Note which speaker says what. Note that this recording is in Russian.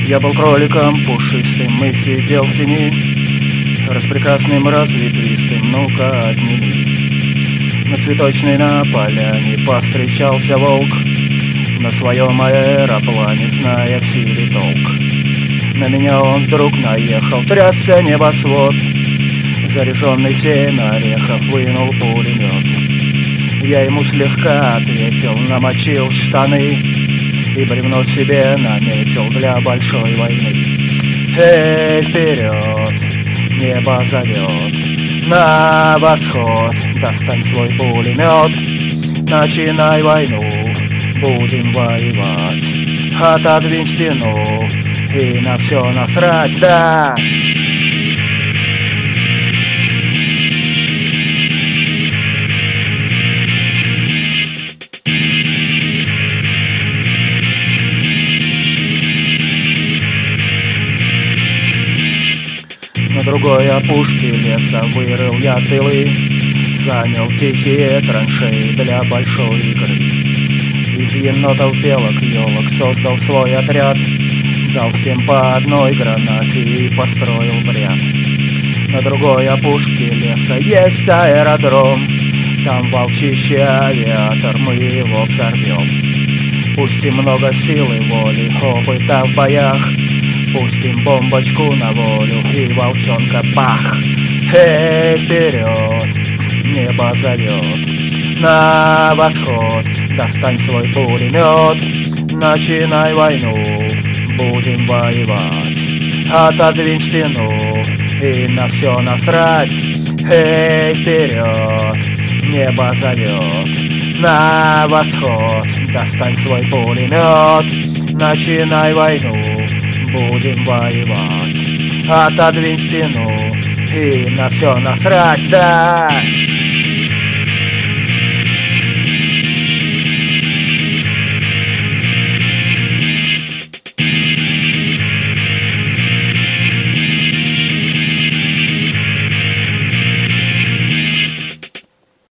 Speaker 1: Я был кроликом пушистым и сидел в тени, распрекрасным, разветвистым, ну-ка отними. На цветочной на поляне повстречался волк, на своем аэроплане, зная в силе толк. На меня он вдруг наехал, трясся небосвод, заряженный в 7 орехов вынул пулемет. Я ему слегка ответил, намочил штаны и бревно себе наметил для большой войны. Эй, вперед, небо зовет на восход, достань свой пулемет, начинай войну, будем воевать. Отодвинь стену и на все насрать, да! На другой опушке леса вырыл я тылы, занял тихие траншеи для большой игры. Из енотов, белок, елок создал свой отряд, дал всем по одной гранате и построил в ряд. На другой опушке леса есть аэродром, там волчище авиатор, мы его взорвем. Пустим много сил и воли, опыта в боях, пустим бомбочку на волю и волчонка бах. Эй, вперед, небо зовет на восход, достань свой пулемет, начинай войну, будем воевать. Отодвинь стену и на все насрать. Эй, вперед, небо зовет на восход, достань свой пулемет, начинай войну, будем воевать. Отодвинь стену и на все насрать, да!